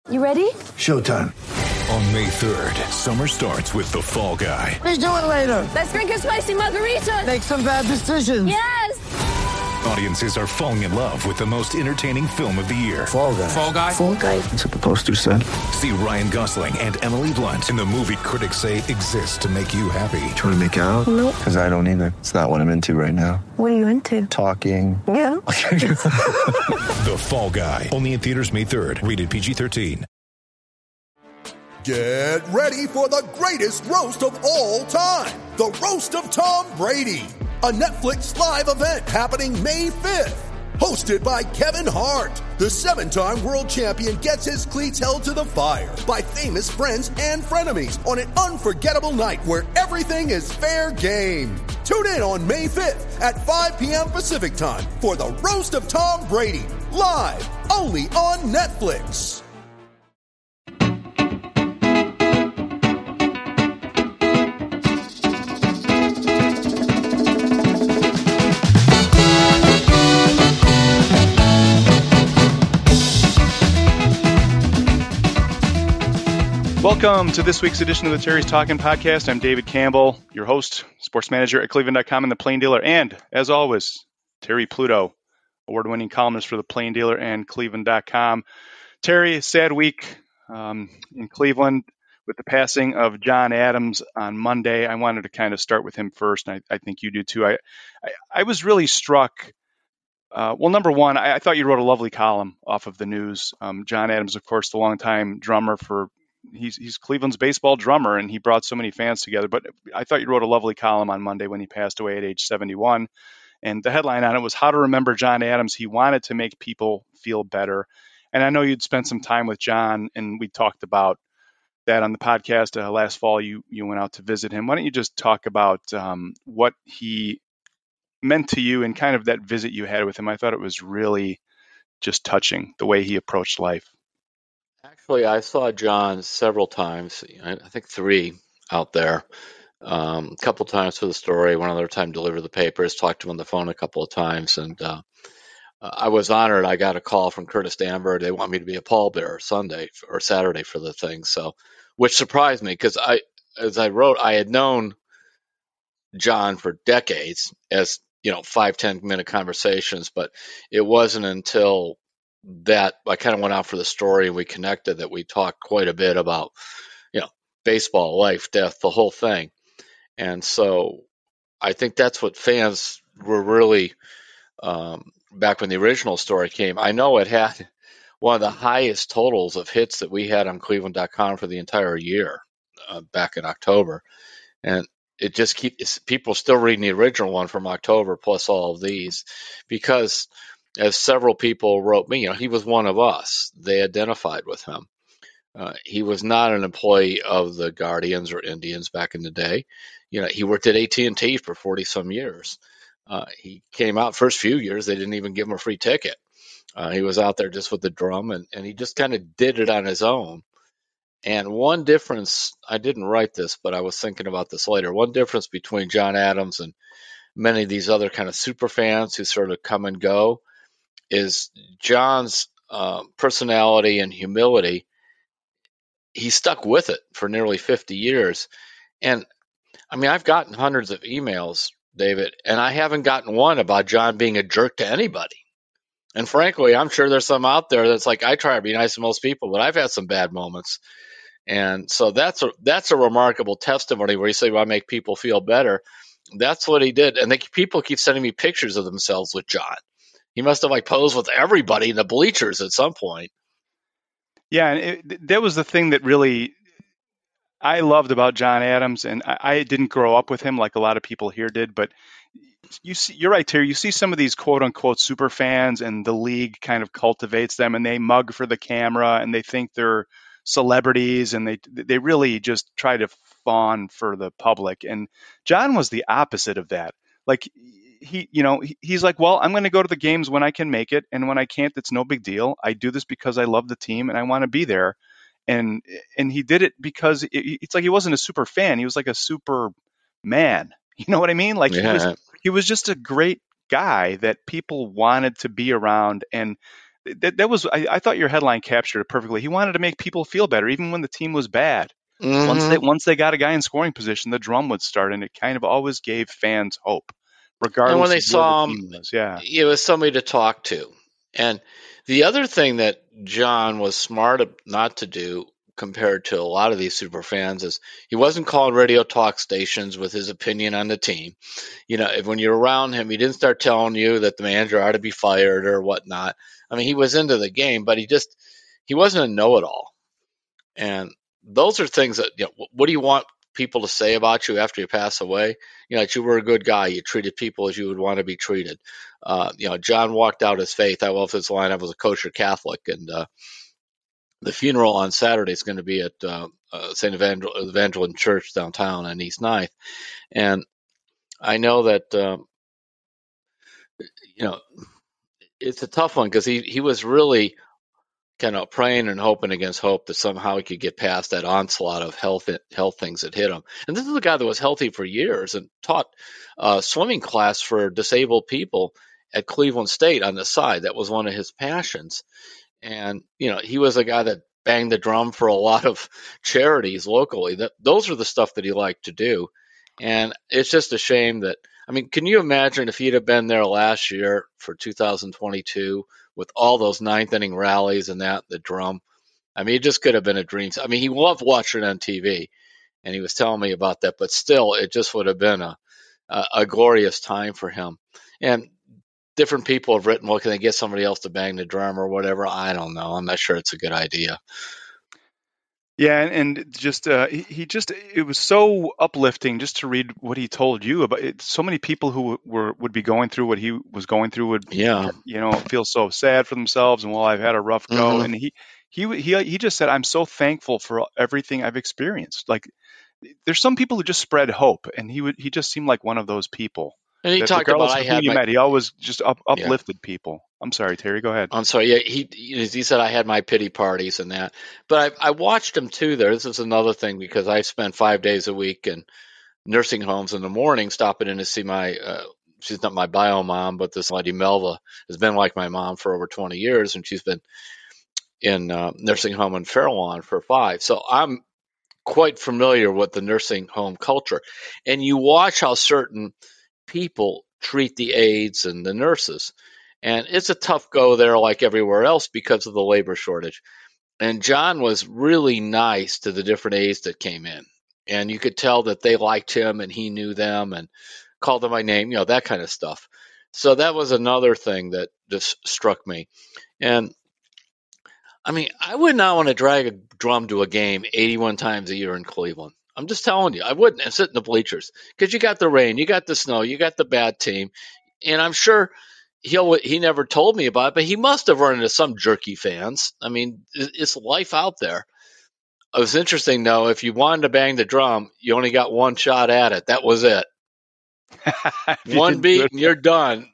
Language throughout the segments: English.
You ready? Showtime. On May 3rd, summer starts with The Fall Guy. Let's do it later. Let's drink a spicy margarita. Make some bad decisions. Yes! Audiences are falling in love with the most entertaining film of the year. Fall Guy. Fall Guy? Fall Guy. That's what the poster said. See Ryan Gosling and Emily Blunt in the movie critics say exists to make you happy. Trying to make it out? Nope. Because I don't either. It's not what I'm into right now. What are you into? Talking. Yeah. The Fall Guy. Only in theaters May 3rd. Rated PG-13. Get ready for the greatest roast of all time. The Roast of Tom Brady. A Netflix live event happening May 5th. Hosted by Kevin Hart. The 7-time world champion gets his cleats held to the fire by famous friends and frenemies on an unforgettable night where everything is fair game. Tune in on May 5th at 5 p.m. Pacific time for the Roast of Tom Brady. Live only on Netflix. Welcome to this week's edition of the Terry's Talking Podcast. I'm David Campbell, your host, sports manager at Cleveland.com and The Plain Dealer. And, as always, Terry Pluto, award-winning columnist for The Plain Dealer and Cleveland.com. Terry, sad week in Cleveland with the passing of John Adams on Monday. I wanted to kind of start with him first, and I think you do too. I was really struck. Well, number one, I thought you wrote a lovely column off of the news. John Adams, of course, the longtime drummer for he's Cleveland's baseball drummer, and he brought so many fans together. But I thought you wrote a lovely column on Monday when he passed away at age 71. And the headline on it was How to Remember John Adams. He wanted to make people feel better. And I know you'd spent some time with John, and we talked about that on the podcast last fall. You went out to visit him. Why don't you just talk about what he meant to you and kind of that visit you had with him? I thought it was really just touching, the way he approached life. Actually, I saw John several times. I think 3 out there. A couple times for the story, one other time delivered the papers, talked to him on the phone a couple of times. And I was honored. I got a call from Curtis Danburg. They want me to be a pallbearer Sunday or Saturday for the thing. So, which surprised me because as I wrote, I had known John for decades as, 5-10 minute conversations, but it wasn't until that I kind of went out for the story and we connected that we talked quite a bit about, baseball, life, death, the whole thing. And so I think that's what fans were really, back when the original story came, I know it had one of the highest totals of hits that we had on Cleveland.com for the entire year back in October. And it just keeps people still reading the original one from October plus all of these because as several people wrote me, he was one of us. They identified with him. He was not an employee of the Guardians or Indians back in the day. He worked at AT&T for 40-some years. He came out first few years, they didn't even give him a free ticket. He was out there just with the drum, and he just kind of did it on his own. And one difference, I didn't write this, but I was thinking about this later. One difference between John Adams and many of these other kind of super fans who sort of come and go is John's personality and humility. He stuck with it for nearly 50 years. And I mean, I've gotten hundreds of emails, David, and I haven't gotten one about John being a jerk to anybody. And frankly, I'm sure there's some out there that's like, I try to be nice to most people, but I've had some bad moments. And so that's a remarkable testimony where you say, well, I make people feel better. That's what he did. And people keep sending me pictures of themselves with John. He must have posed with everybody in the bleachers at some point. Yeah, and that was the thing that really I loved about John Adams, and I didn't grow up with him like a lot of people here did, but you're right, Terry. You see some of these quote-unquote super fans, and the league kind of cultivates them, and they mug for the camera, and they think they're celebrities, and they really just try to fawn for the public. And John was the opposite of that. He's like, well, I'm going to go to the games when I can make it, and when I can't, it's no big deal. I do this because I love the team and I want to be there. And he did it because it's like he wasn't a super fan. He was like a super man. You know what I mean? He was just a great guy that people wanted to be around. And that was I thought your headline captured it perfectly. He wanted to make people feel better, even when the team was bad. Mm-hmm. Once they got a guy in scoring position, the drum would start, and it kind of always gave fans hope, regardless And when they of saw where the him, team was. Yeah. it was somebody to talk to. And the other thing that John was smart not to do compared to a lot of these super fans is he wasn't calling radio talk stations with his opinion on the team. When you're around him, he didn't start telling you that the manager ought to be fired or whatnot. I mean, he was into the game, but he wasn't a know-it-all. And those are things that, what do you want people to say about you after you pass away? That you were a good guy. You treated people as you would want to be treated. John walked out his faith. I love his line. I was a kosher Catholic, and the funeral on Saturday is going to be at St. Evangeline Church downtown on East 9th. And I know that, it's a tough one because he was really kind of praying and hoping against hope that somehow he could get past that onslaught of health things that hit him. And this is a guy that was healthy for years and taught swimming class for disabled people at Cleveland State on the side. That was one of his passions. And, he was a guy that banged the drum for a lot of charities locally. Those are the stuff that he liked to do. And it's just a shame that, can you imagine if he'd have been there last year for 2022 with all those ninth inning rallies and the drum? It just could have been a dream. He loved watching it on TV, and he was telling me about that, but still, it just would have been a glorious time for him. And different people have written, well, can they get somebody else to bang the drum or whatever? I don't know. I'm not sure it's a good idea. Yeah, and just it was so uplifting just to read what he told you about it. So many people who would be going through what he was going through would feel so sad for themselves, and well, I've had a rough go. Mm-hmm. And he just said, I'm so thankful for everything I've experienced. Like, there's some people who just spread hope, and he just seemed like one of those people. And he talked about he always just uplifted people. I'm sorry, Terry, go ahead. I'm sorry. Yeah, he said I had my pity parties and that. But I watched him too there. This is another thing because I spend 5 days a week in nursing homes in the morning, stopping in to see she's not my bio mom, but this lady Melva has been like my mom for over 20 years, and she's been in nursing home in Fairlawn for 5. So I'm quite familiar with the nursing home culture. And you watch how certain people treat the aides and the nurses. And it's a tough go there like everywhere else because of the labor shortage. And John was really nice to the different aides that came in. And you could tell that they liked him and he knew them and called them by name, that kind of stuff. So that was another thing that just struck me. And I would not want to drag a drum to a game 81 times a year in Cleveland. I'm just telling you, I wouldn't. And sit in the bleachers because you got the rain, you got the snow, you got the bad team. And I'm sure he never told me about it, but he must have run into some jerky fans. It's life out there. It was interesting, though. If you wanted to bang the drum, you only got one shot at it. That was it. One beat and you're done.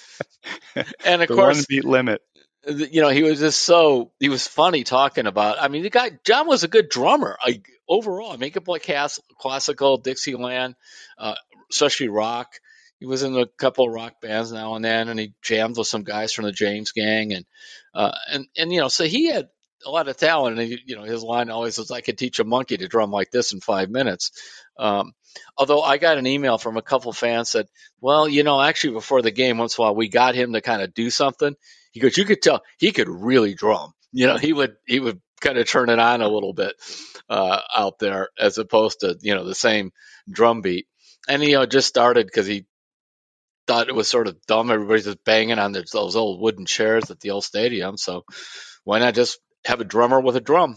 And of course, 1 beat limit. He was funny talking about. John was a good drummer overall. He could play classical, Dixieland, especially rock. He was in a couple of rock bands now and then, and he jammed with some guys from the James Gang, and so he had a lot of talent. And his line always was, "I could teach a monkey to drum like this in 5 minutes." Although I got an email from a couple of fans that, well, actually before the game, once in a while we got him to kind of do something. He goes, you could tell he could really drum. He would kind of turn it on a little bit out there as opposed to the same drum beat. And he just started because he thought it was sort of dumb. Everybody's just banging on those old wooden chairs at the old stadium. So why not just have a drummer with a drum?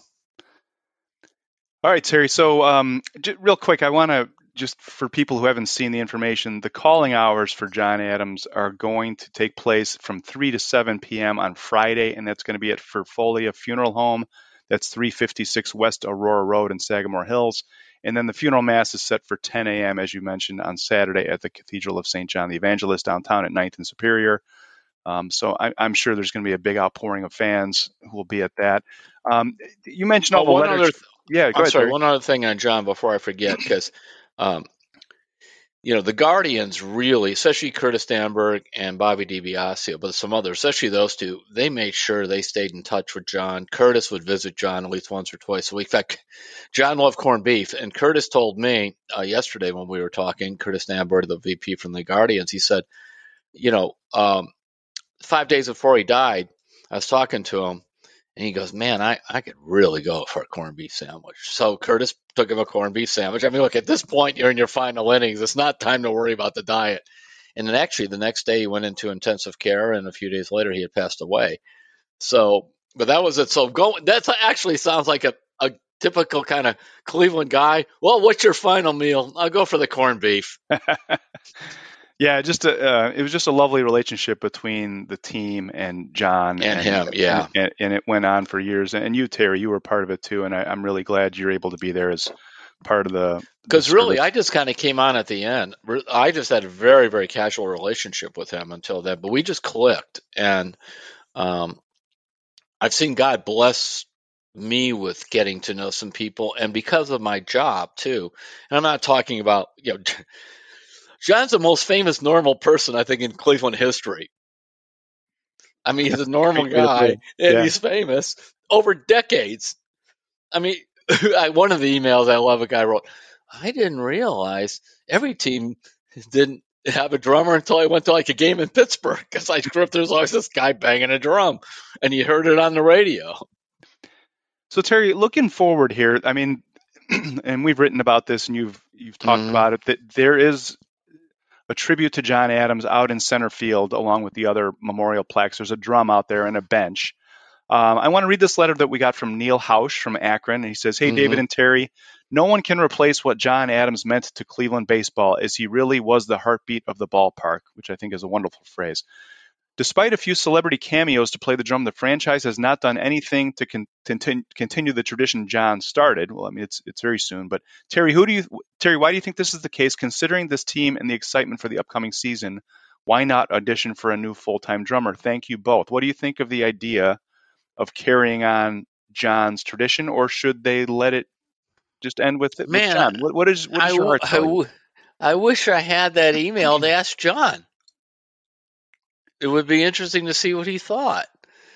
All right, Terry. So real quick, I want to just for people who haven't seen the information, the calling hours for John Adams are going to take place from 3 to 7 p.m. on Friday, and that's going to be at Ferfolia Funeral Home. That's 356 West Aurora Road in Sagamore Hills. And then the funeral mass is set for 10 a.m., as you mentioned, on Saturday at the Cathedral of St. John the Evangelist downtown at 9th and Superior. So I'm sure there's going to be a big outpouring of fans who will be at that. You mentioned all the letters. One other thing on John before I forget, because the Guardians really, especially Curtis Danberg and Bobby DiBiasio, but some others, especially those two, they made sure they stayed in touch with John. Curtis would visit John at least once or twice a week. In fact, John loved corned beef, and Curtis told me yesterday when we were talking, Curtis Danberg, the VP from the Guardians, he said, 5 days before he died, I was talking to him, and he goes, man, I could really go for a corned beef sandwich. So Curtis took him a corned beef sandwich. I mean, look, at this point, you're in your final innings. It's not time to worry about the diet. And then actually the next day he went into intensive care, and a few days later he had passed away. So, but that was it. So that actually sounds like a typical kind of Cleveland guy. Well, what's your final meal? I'll go for the corned beef. Yeah, it was just a lovely relationship between the team and John and him. Yeah, and it went on for years. And you, Terry, you were part of it too. And I'm really glad you're able to be there as part of the. Because really, I just kind of came on at the end. I just had a very, very casual relationship with him until then, but we just clicked. And I've seen God bless me with getting to know some people, and because of my job too. And I'm not talking about John's the most famous normal person, I think, in Cleveland history. I mean, he's a normal guy, and he's famous over decades. I mean, one of the emails I love, a guy wrote, I didn't realize every team didn't have a drummer until I went to like a game in Pittsburgh, because I grew up, there's always this guy banging a drum, and you heard it on the radio. So, Terry, looking forward here, I mean, and we've written about this, and you've talked about it, that there is a tribute to John Adams out in center field along with the other memorial plaques. There's a drum out there and a bench. I want to read this letter that we got from Neil Hausch from Akron. And he says, hey, David and Terry, no one can replace what John Adams meant to Cleveland baseball, as he really was the heartbeat of the ballpark, which I think is a wonderful phrase. Despite a few celebrity cameos to play the drum, the franchise has not done anything to continue the tradition John started. Well, I mean, it's very soon. But Terry, why do you think this is the case? Considering this team and the excitement for the upcoming season, why not audition for a new full-time drummer? Thank you both. What do you think of the idea of carrying on John's tradition, or should they let it just end with it? Man, with John? What is your heart telling you? I wish I had that email to ask John. It would be interesting to see what he thought.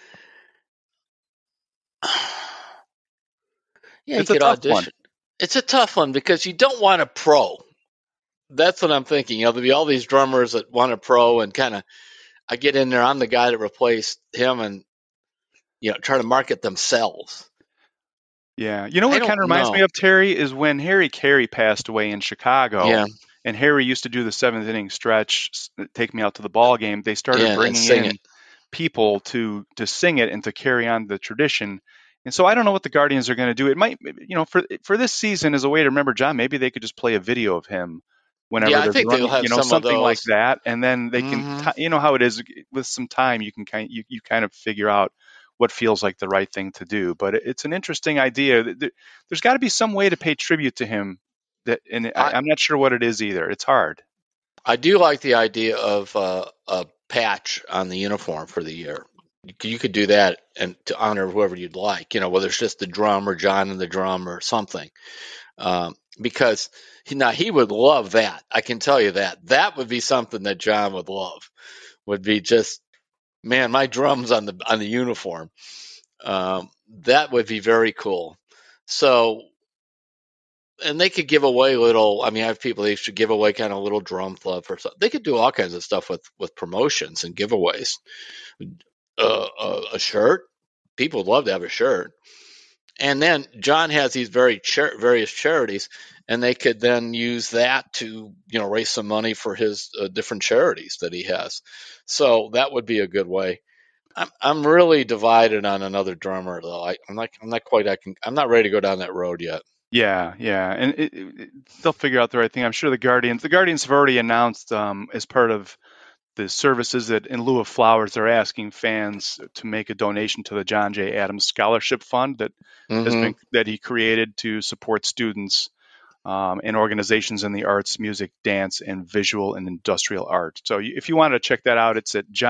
Yeah, it's a tough one. It's a tough one because you don't want a pro. That's what I'm thinking. There'll be all these drummers that want a pro, and kind of, I get in there, I'm the guy that replaced him, and try to market themselves. Yeah, what kind of reminds me of, Terry, is when Harry Carey passed away in Chicago. Yeah. And Harry used to do the 7th inning stretch, take me out to the ball game. They started bringing in people to sing it and to carry on the tradition. And so I don't know what the Guardians are going to do. It might, for this season, as a way to remember John, maybe they could just play a video of him whenever they're running, something like that. And then they can, how it is with some time, you can kind of figure out what feels like the right thing to do. But it's an interesting idea. There's got to be some way to pay tribute to him. I'm not sure what it is either. It's hard. I do like the idea of a patch on the uniform for the year. You could do that and to honor whoever you'd like, whether it's just the drum or John and the drum or something. Because he would love that. I can tell you that. That would be something that John would love. Would be just, man, my drum's on the uniform. That would be very cool. So. And they could give away I have people, they should give away kind of little drum fluff or something. They could do all kinds of stuff with promotions and giveaways. A shirt. People would love to have a shirt. And then John has these various charities, and they could then use that to, raise some money for his different charities that he has. So that would be a good way. I'm really divided on another drummer, though. I'm not ready to go down that road yet. Yeah, and they'll figure out the right thing. I'm sure the Guardians have already announced as part of the services that in lieu of flowers, they're asking fans to make a donation to the John J. Adams Scholarship Fund that he created to support students and organizations in the arts, music, dance, and visual and industrial art. So if you want to check that out, it's at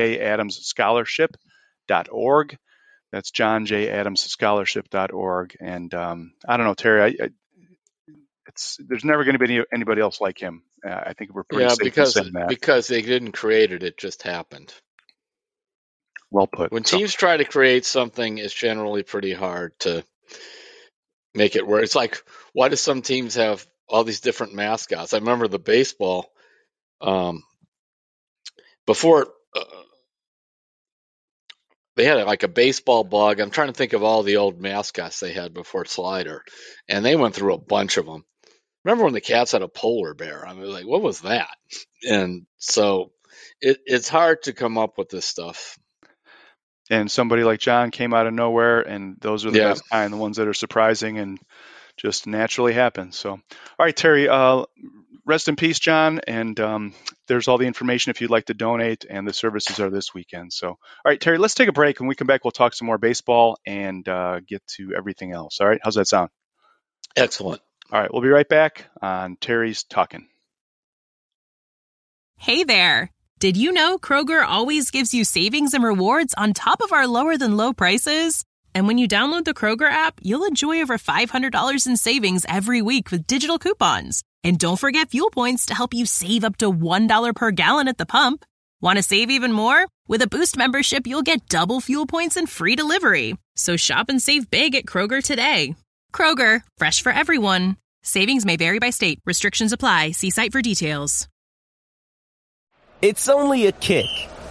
johnjadamsscholarship.org. That's johnjadamsscholarship.org. And I don't know, Terry, there's never going to be anybody else like him. I think we're pretty safe in saying that. Because they didn't create it, it just happened. Well put. When teams try to create something, it's generally pretty hard to make it work. It's like, why do some teams have all these different mascots? I remember the baseball before they had like a baseball bug. I'm trying to think of all the old mascots they had before Slider, and they went through a bunch of them. Remember when the Cats had a polar bear? I mean, like, what was that? And so it's hard to come up with this stuff. And somebody like John came out of nowhere, and those are the best kind, the ones that are surprising and just naturally happen. So, all right, Terry, rest in peace, John. And there's all the information if you'd like to donate, and the services are this weekend. So, all right, Terry, let's take a break. When we come back, we'll talk some more baseball and get to everything else. All right, how's that sound? Excellent. All right, we'll be right back on Terry's Talkin'. Hey there. Did you know Kroger always gives you savings and rewards on top of our lower than low prices? And when you download the Kroger app, you'll enjoy over $500 in savings every week with digital coupons. And don't forget fuel points to help you save up to $1 per gallon at the pump. Want to save even more? With a Boost membership, you'll get double fuel points and free delivery. So shop and save big at Kroger today. Kroger, fresh for everyone. Savings may vary by state. Restrictions apply. See site for details. It's only a kick,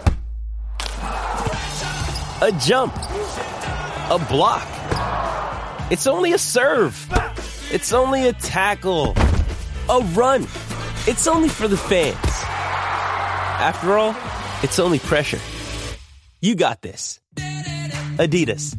a jump, a block. It's only a serve. It's only a tackle, a run. It's only for the fans. After all, it's only pressure. You got this. Adidas.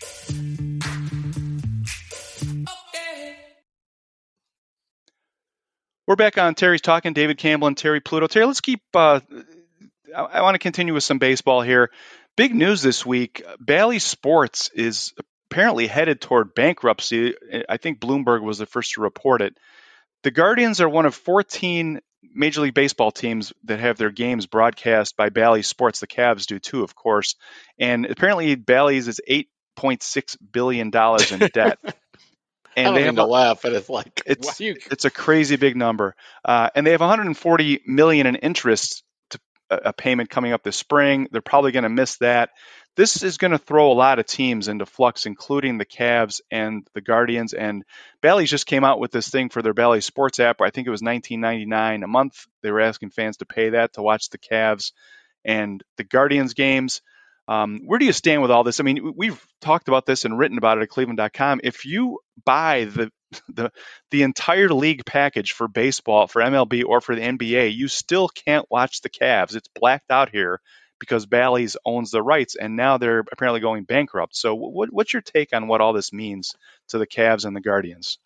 We're back on Terry's Talking. David Campbell and Terry Pluto. Terry, let's keep. I want to continue with some baseball here. Big news this week. Bally Sports is apparently headed toward bankruptcy. I think Bloomberg was the first to report it. The Guardians are one of 14 Major League Baseball teams that have their games broadcast by Bally Sports. The Cavs do too, of course. And apparently Bally's is $8.6 billion in debt. And I don't mean to laugh, but it's like it's a crazy big number, and they have $140 million in interest to a payment coming up this spring. They're probably going to miss that. This is going to throw a lot of teams into flux, including the Cavs and the Guardians. And Bally's just came out with this thing for their Bally Sports app. I think it was $19.99 a month. They were asking fans to pay that to watch the Cavs and the Guardians games. Where do you stand with all this? I mean, we've talked about this and written about it at Cleveland.com. If you buy the entire league package for baseball, for MLB or for the NBA, you still can't watch the Cavs. It's blacked out here because Bally's owns the rights, and now they're apparently going bankrupt. So what's your take on what all this means to the Cavs and the Guardians?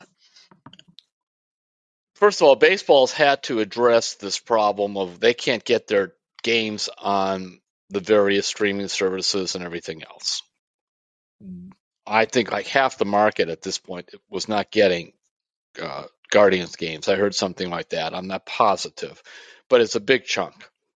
First of all, baseball's had to address this problem of they can't get their games on the various streaming services and everything else. I think like half the market at this point was not getting Guardians games. I heard something like that. I'm not positive, but it's a big chunk.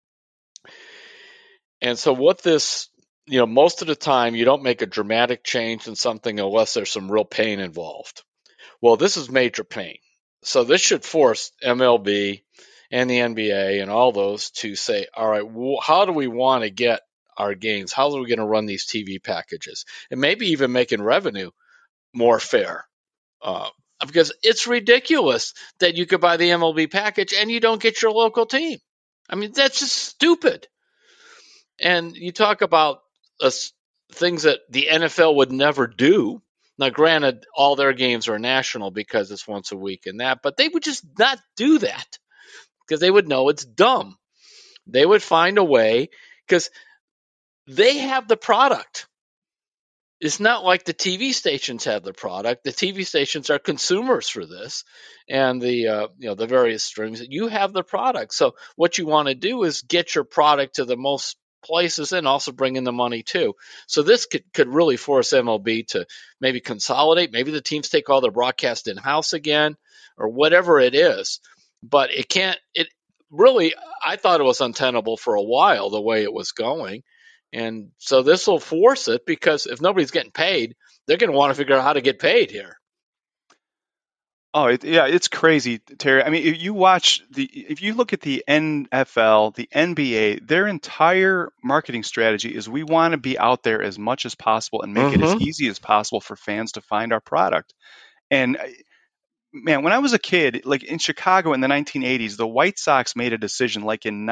And so what this, most of the time you don't make a dramatic change in something unless there's some real pain involved. Well, this is major pain. So this should force MLB and the NBA and all those to say, all right, how do we want to get our games? How are we going to run these TV packages? And maybe even making revenue more fair. Because it's ridiculous that you could buy the MLB package and you don't get your local team. I mean, that's just stupid. And you talk about things that the NFL would never do. Now, granted, all their games are national because it's once a week and that, but they would just not do that. Because they would know it's dumb. They would find a way because they have the product. It's not like the TV stations have the product. The TV stations are consumers for this, and the various streams. You have the product. So what you want to do is get your product to the most places and also bring in the money too. So this could really force MLB to maybe consolidate. Maybe the teams take all their broadcast in-house again, or whatever it is. But it can't. It really, I thought it was untenable for a while the way it was going, and so this will force it because if nobody's getting paid, they're going to want to figure out how to get paid here. Oh, it's crazy, Terry. I mean, if you look at the NFL, the NBA, their entire marketing strategy is we want to be out there as much as possible and make it as easy as possible for fans to find our product. And man, when I was a kid, like in Chicago in the 1980s, the White Sox made a decision, like in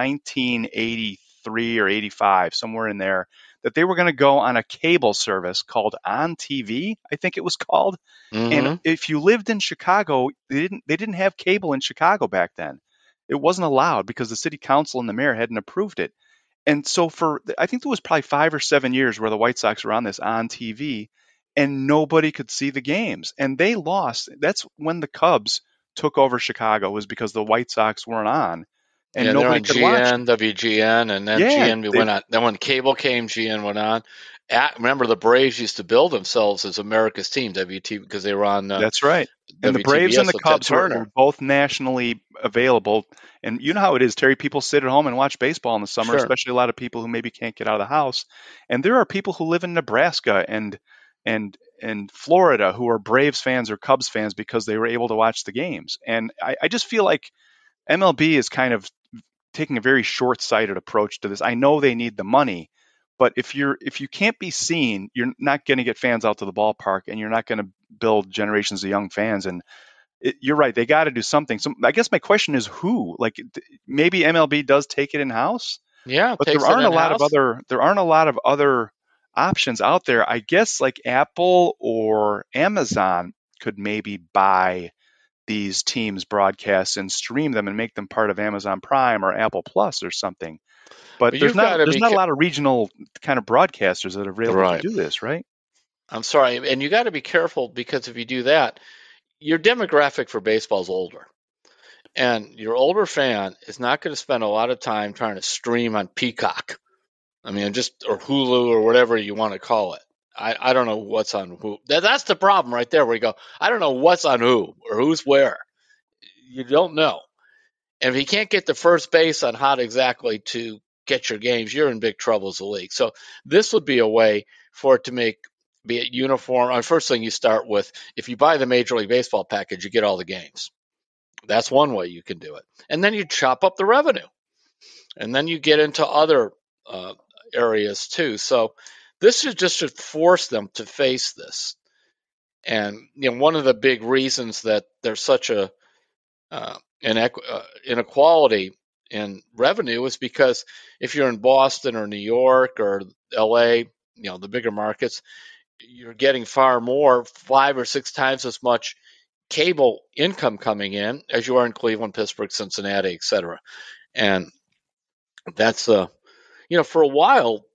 1983 or 85, somewhere in there, that they were going to go on a cable service called On TV, I think it was called. And if you lived in Chicago, they didn't have cable in Chicago back then. It wasn't allowed because the city council and the mayor hadn't approved it. And so I think there was probably 5 or 7 years where the White Sox were on this On TV and nobody could see the games. And they lost. That's when the Cubs took over Chicago, was because the White Sox weren't on. And nobody could watch. WGN, and then GN went on. Then when cable came, GN went on. Remember, the Braves used to build themselves as America's team, WT, because they were on. That's right. And the Braves and the Cubs were both nationally available. And you know how it is, Terry. People sit at home and watch baseball in the summer, especially a lot of people who maybe can't get out of the house. And there are people who live in Nebraska and Florida who are Braves fans or Cubs fans because they were able to watch the games. And I just feel like MLB is kind of taking a very short-sighted approach to this. I know they need the money, but if you can't be seen, you're not going to get fans out to the ballpark, and you're not going to build generations of young fans. And you're right, they got to do something. So I guess my question is who? Like maybe MLB does take it in house. Yeah, but there aren't a lot of other options out there. I guess like Apple or Amazon could maybe buy these teams' broadcasts and stream them and make them part of Amazon Prime or Apple Plus or something. But there's not a lot of regional kind of broadcasters that are able to do this, right? I'm sorry. And you got to be careful, because if you do that, your demographic for baseball is older. And your older fan is not going to spend a lot of time trying to stream on Peacock. I mean, or Hulu or whatever you want to call it. I don't know what's on who. That's the problem right there, where you go, I don't know what's on who or who's where. You don't know. And if you can't get the first base on how exactly to get your games, you're in big trouble as a league. So this would be a way for it to be it uniform. First thing you start with, if you buy the Major League Baseball package, you get all the games. That's one way you can do it. And then you chop up the revenue. And then you get into other areas too. So this is just to force them to face this. And one of the big reasons that there's such a inequality in revenue is because if you're in Boston or New York or LA, the bigger markets, you're getting far more, 5 or 6 times as much cable income coming in as you are in Cleveland, Pittsburgh, Cincinnati, etc. And that's for a while,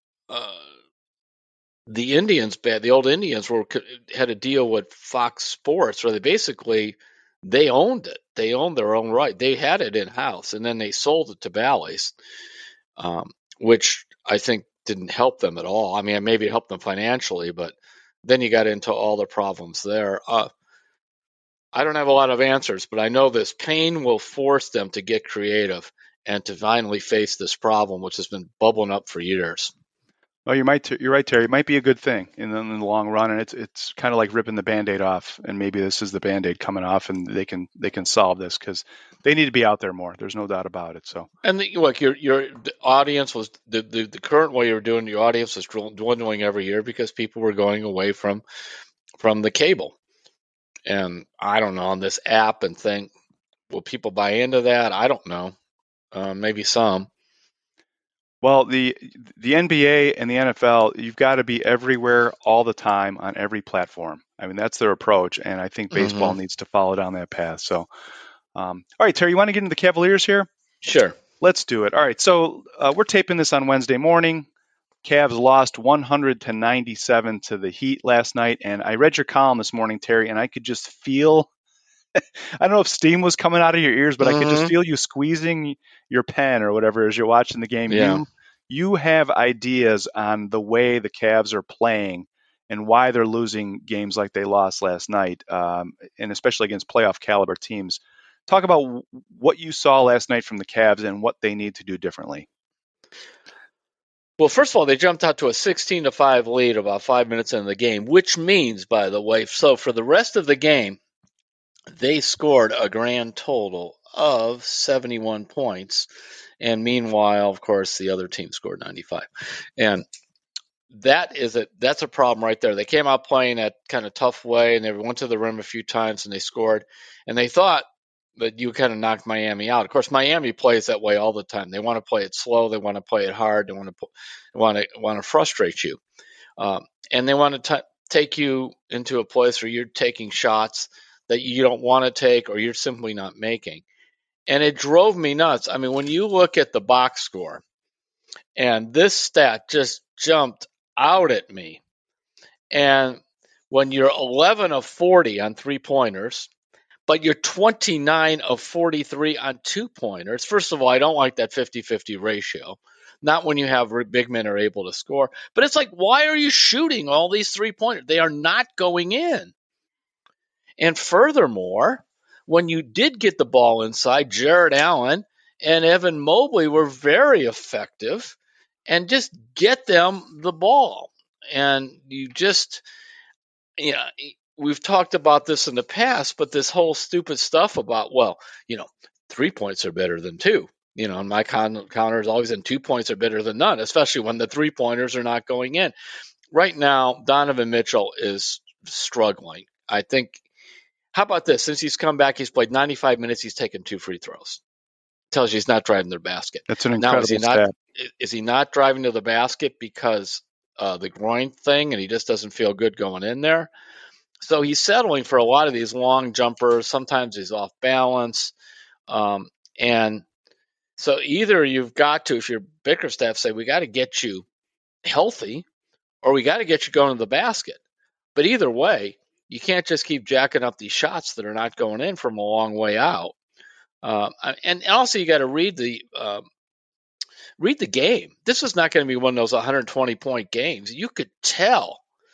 the old Indians had a deal with Fox Sports where they owned it. They owned their own right. They had it in-house, and then they sold it to Bally's, which I think didn't help them at all. I mean, maybe it helped them financially, but then you got into all the problems there. I don't have a lot of answers, but I know this pain will force them to get creative and to finally face this problem, which has been bubbling up for years. Well, you're right, Terry. It might be a good thing in the long run, and it's kind of like ripping the Band-Aid off, and maybe this is the Band-Aid coming off, and they can solve this because they need to be out there more. There's no doubt about it. So, and your audience was the current way you're doing. Your audience was dwindling every year because people were going away from the cable, and I don't know, on this app and thing. Will people buy into that? I don't know. Maybe some. Well, the NBA and the NFL, you've got to be everywhere all the time on every platform. I mean, that's their approach, and I think baseball needs to follow down that path. So, all right, Terry, you want to get into the Cavaliers here? Sure. Let's do it. All right, so we're taping this on Wednesday morning. Cavs lost 100-97 to the Heat last night, and I read your column this morning, Terry, and I could just feel I don't know if steam was coming out of your ears, but I could just feel you squeezing your pen or whatever as you're watching the game. Yeah. You have ideas on the way the Cavs are playing and why they're losing games like they lost last night, and especially against playoff caliber teams. Talk about what you saw last night from the Cavs and what they need to do differently. Well, first of all, they jumped out to a 16-5 lead about 5 minutes into the game, which means, by the way, so for the rest of the game, They scored a grand total of 71 points. And meanwhile, of course, the other team scored 95. And that's a problem right there. They came out playing that kind of tough way, and they went to the rim a few times, and they scored. And they thought that you kind of knocked Miami out. Of course, Miami plays that way all the time. They want to play it slow. They want to play it hard. They want to frustrate you, and they want to take you into a place where you're taking shots that you don't want to take, or you're simply not making. And it drove me nuts. I mean, when you look at the box score, and this stat just jumped out at me. And when you're 11 of 40 on 3-pointers, but you're 29 of 43 on 2-pointers, first of all, I don't like that 50-50 ratio. Not when you have big men are able to score. But it's like, why are you shooting all these 3-pointers? They are not going in. And furthermore, when you did get the ball inside, Jarrett Allen and Evan Mobley were very effective and just get them the ball. And we've talked about this in the past, but this whole stupid stuff about, 3 points are better than 2. And my counter is always in 2 points are better than none, especially when the 3-pointers are not going in. Right now, Donovan Mitchell is struggling. I think, how about this? Since he's come back, he's played 95 minutes. He's taken 2 free throws. Tells you he's not driving to the basket. That's an incredible stat. Is he not driving to the basket because the groin thing, and he just doesn't feel good going in there? So he's settling for a lot of these long jumpers. Sometimes he's off balance. And so either you've got to, if your Bickerstaff, say, we got to get you healthy, or we got to get you going to the basket. But either way, you can't just keep jacking up these shots that are not going in from a long way out. And also you got to read the game. This is not going to be one of those 120-point games. You could tell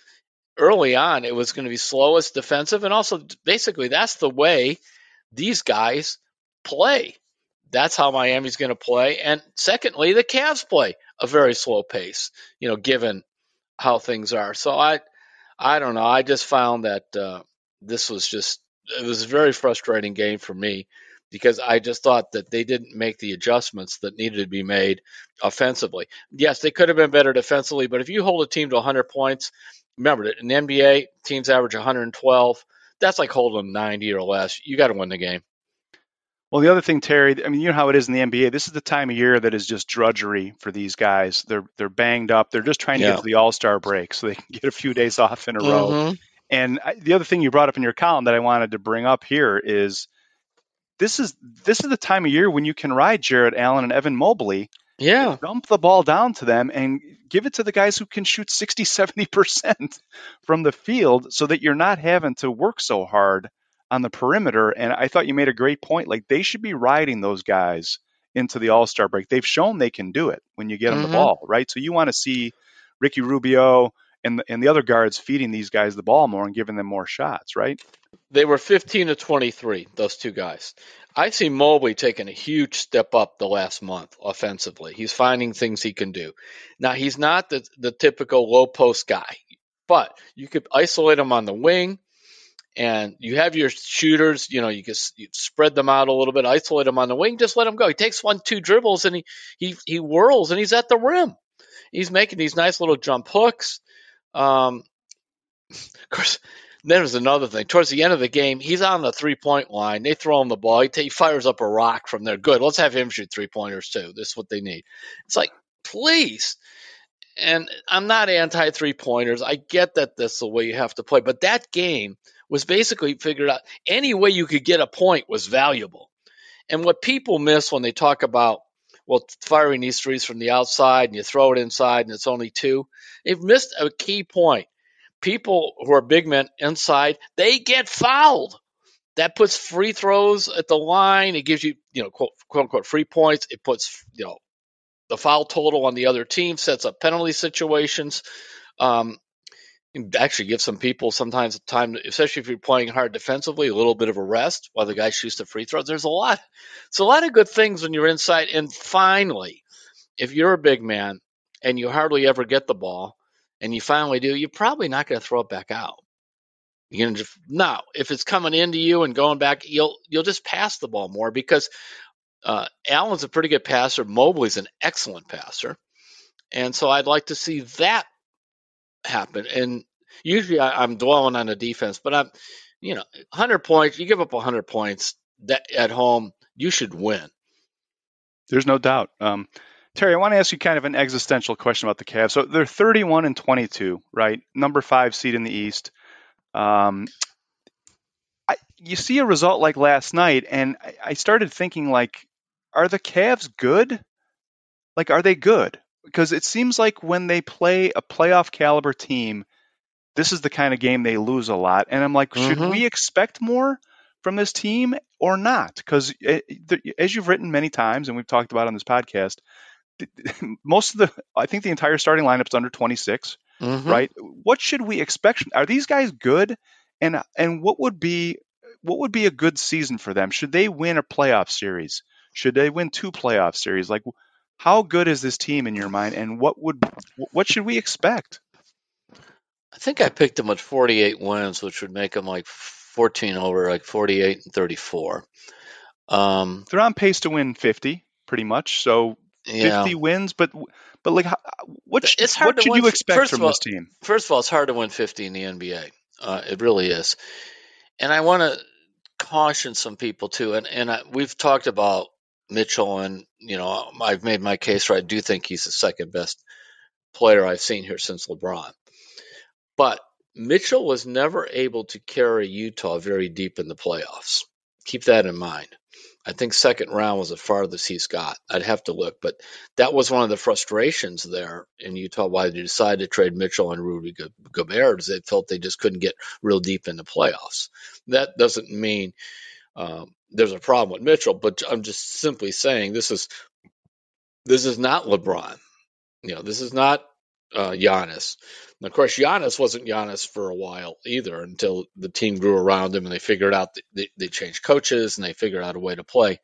early on it was going to be slowest defensive, and also basically that's the way these guys play. That's how Miami's going to play. And secondly, the Cavs play a very slow pace, given how things are. So I don't know. I just found that this was it was a very frustrating game for me, because I just thought that they didn't make the adjustments that needed to be made offensively. Yes, they could have been better defensively, but if you hold a team to 100 points, remember that in the NBA, teams average 112. That's like holding them 90 or less. You got to win the game. Well, the other thing, Terry, I mean, you know how it is in the NBA. This is the time of year that is just drudgery for these guys. They're banged up. They're just trying to get to the All-Star break so they can get a few days off in a row. And the other thing you brought up in your column that I wanted to bring up here is this is the time of year when you can ride Jarrett Allen and Evan Mobley. Yeah. Dump the ball down to them and give it to the guys who can shoot 60, 70% from the field, so that you're not having to work so hard on the perimeter. And I thought you made a great point. Like, they should be riding those guys into the All-Star break. They've shown they can do it when you get them the ball, right? So you want to see Ricky Rubio and the other guards feeding these guys the ball more and giving them more shots, right? They were 15 to 23, those two guys. I see Mobley taking a huge step up the last month offensively. He's finding things he can do. Now, he's not the typical low post guy, but you could isolate him on the wing, and you have your shooters. You spread them out a little bit, isolate them on the wing, just let him go. He takes 1-2 dribbles, and he whirls, and he's at the rim. He's making these nice little jump hooks. Of course, then there's another thing. Towards the end of the game, he's on the 3-point line. They throw him the ball. He fires up a rock from there. Good. Let's have him shoot 3-pointers too. This is what they need. It's like, please. And I'm not anti 3-pointers. I get that that's the way you have to play. But that game was basically figured out. Any way you could get a point was valuable. And what people miss when they talk about, firing these threes from the outside and you throw it inside and it's only 2, they've missed a key point. People who are big men inside, they get fouled. That puts free throws at the line. It gives you, quote unquote, free points. It puts, the foul total on the other team, sets up penalty situations. Actually gives some people sometimes time, especially if you're playing hard defensively, a little bit of a rest while the guy shoots the free throws. It's a lot of good things when you're inside. And finally, if you're a big man and you hardly ever get the ball, and you finally do, you're probably not going to throw it back out. You're gonna just now if it's coming into you and going back, you'll just pass the ball more because Allen's a pretty good passer. Mobley's an excellent passer, and so I'd like to see that happen. And usually I'm dwelling on the defense, but 100 points. You give up 100 points at home, you should win. There's no doubt. Terry, I want to ask you kind of an existential question about the Cavs. So they're 31-22, right? Number 5 seed in the East. You see a result like last night, and I started thinking, like, are the Cavs good? Like, are they good? Because it seems like when they play a playoff caliber team, this is the kind of game they lose a lot. And I'm like, should we expect more from this team or not? Because as you've written many times, and we've talked about on this podcast, I think the entire starting lineup's under 26, right? What should we expect? Are these guys good? And what would be a good season for them? Should they win a playoff series? Should they win 2 playoff series? Like, how good is this team in your mind? And what should we expect? I think I picked them at 48 wins, which would make them like 14 over, like 48-34. They're on pace to win 50, pretty much. So 50 wins, but like, what should you expect from this team? First of all, it's hard to win 50 in the NBA. It really is. And I want to caution some people too. And we've talked about Mitchell, and I've made my case where I do think he's the second best player I've seen here since LeBron. But Mitchell was never able to carry Utah very deep in the playoffs. Keep that in mind. I think second round was the farthest he's got. I'd have to look, but that was one of the frustrations there in Utah why they decided to trade Mitchell and Rudy Gobert, is they felt they just couldn't get real deep in the playoffs. That doesn't mean there's a problem with Mitchell, but I'm just simply saying this is not LeBron. This is not Giannis. And of course, Giannis wasn't Giannis for a while either until the team grew around him and they figured out they changed coaches and they figured out a way to play.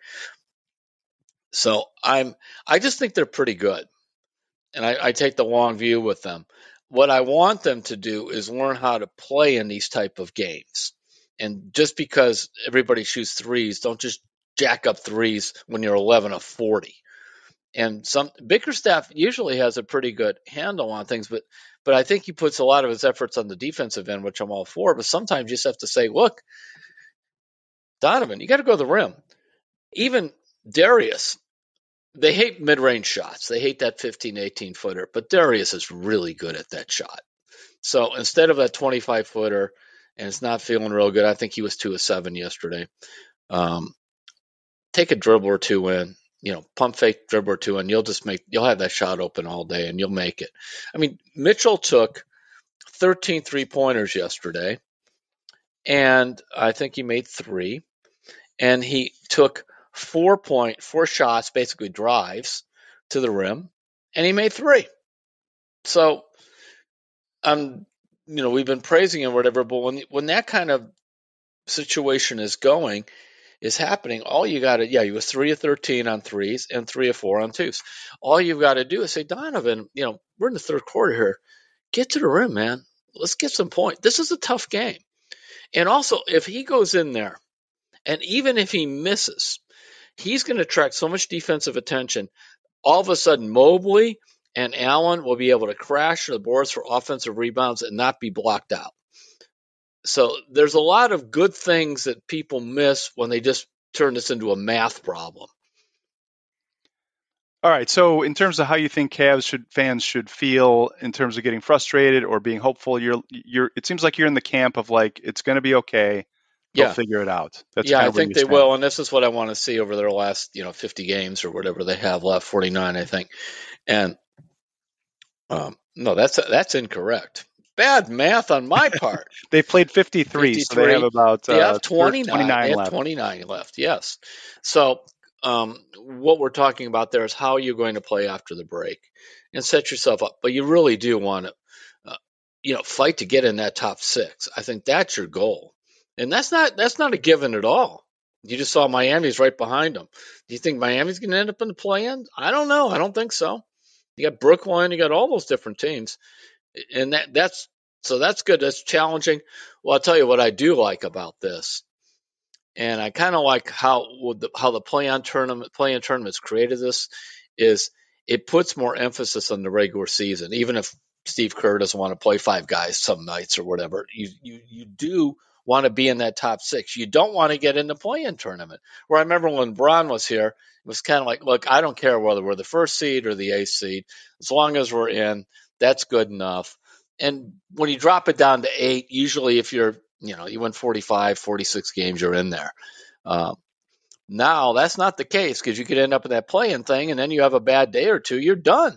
So I just think they're pretty good, and I take the long view with them. What I want them to do is learn how to play in these type of games. And just because everybody shoots threes, don't just jack up threes when you're 11 of 40. And Bickerstaff usually has a pretty good handle on things, but I think he puts a lot of his efforts on the defensive end, which I'm all for. But sometimes you just have to say, look, Donovan, you got to go to the rim. Even Darius, they hate mid-range shots. They hate that 15, 18-footer. But Darius is really good at that shot. So instead of that 25-footer, and it's not feeling real good, I think he was 2 of 7 yesterday. Take a dribble or two in. Pump fake dribble or two, and you'll have that shot open all day, and you'll make it. I mean, Mitchell took 13 3-pointers yesterday, and I think he made 3, and he took 4 shots, basically drives to the rim, and he made 3. So, we've been praising him or whatever, but when that kind of situation is happening, all you got to, he was 3 of 13 on threes and 3 of 4 on twos. All you've got to do is say, Donovan, we're in the third quarter here. Get to the rim, man. Let's get some points. This is a tough game. And also, if he goes in there, and even if he misses, he's going to attract so much defensive attention. All of a sudden, Mobley and Allen will be able to crash the boards for offensive rebounds and not be blocked out. So there's a lot of good things that people miss when they just turn this into a math problem. All right. So in terms of how you think fans should feel in terms of getting frustrated or being hopeful, it seems like you're in the camp of like, it's going to be okay. They'll figure it out. That's I think they will. And this is what I want to see over their last, 50 games or whatever they have left, 49, I think. And no, that's incorrect. Bad math on my part. They played 53, so they have about 29 left. 29 left, yes. So what we're talking about there is how you're going to play after the break and set yourself up. But you really do want to, fight to get in that top 6. I think that's your goal, and that's not a given at all. You just saw Miami's right behind them. Do you think Miami's going to end up in the play-in? I don't know. I don't think so. You got Brooklyn, you got all those different teams. And that's So that's good. That's challenging. Well, I'll tell you what I do like about this. And I kind of like how the play-in tournaments created this is it puts more emphasis on the regular season. Even if Steve Kerr doesn't want to play 5 guys some nights or whatever, you do want to be in that top 6. You don't want to get in the play-in tournament. Where I remember when Braun was here, it was kind of like, look, I don't care whether we're the 1st seed or the 8th seed. As long as we're in, that's good enough. And when you drop it down to 8, usually if you win 45, 46 games, you're in there. Now, that's not the case because you could end up in that play-in thing, and then you have a bad day or two, you're done.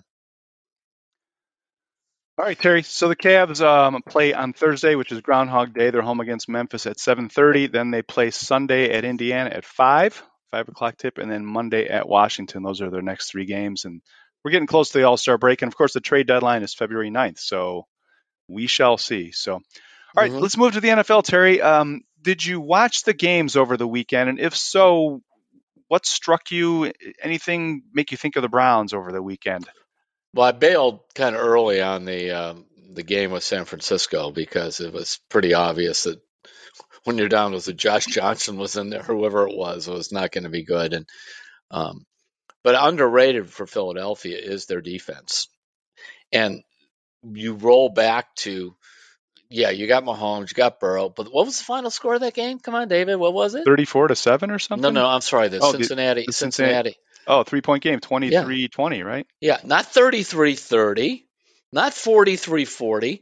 All right, Terry. So the Cavs play on Thursday, which is Groundhog Day. They're home against Memphis at 7:30. Then they play Sunday at Indiana at 5 o'clock tip, and then Monday at Washington. Those are their next 3 games. And we're getting close to the All-Star break. And, of course, the trade deadline is February 9th. So we shall see. So, all right, let's move to the NFL, Terry. Did you watch the games over the weekend? And if so, what struck you? Anything make you think of the Browns over the weekend? Well, I bailed kind of early on the game with San Francisco because it was pretty obvious that when you're down with Josh Johnson was in there, whoever it was not going to be good. And but underrated for Philadelphia is their defense. And you roll back to, you got Mahomes, you got Burrow, but what was the final score of that game? Come on, David, what was it? 34-7 or something? No, I'm sorry, Cincinnati. Oh, 3-point game, 23-20, right? Yeah, not 33-30, not 43-40,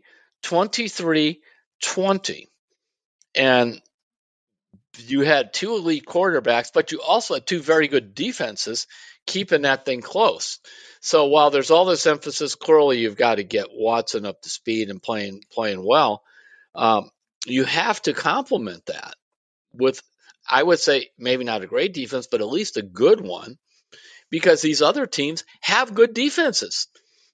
23-20. And you had 2 elite quarterbacks, but you also had 2 very good defenses keeping that thing close. So while there's all this emphasis, clearly you've got to get Watson up to speed and playing well. You have to complement that with, I would say, maybe not a great defense, but at least a good one, because these other teams have good defenses.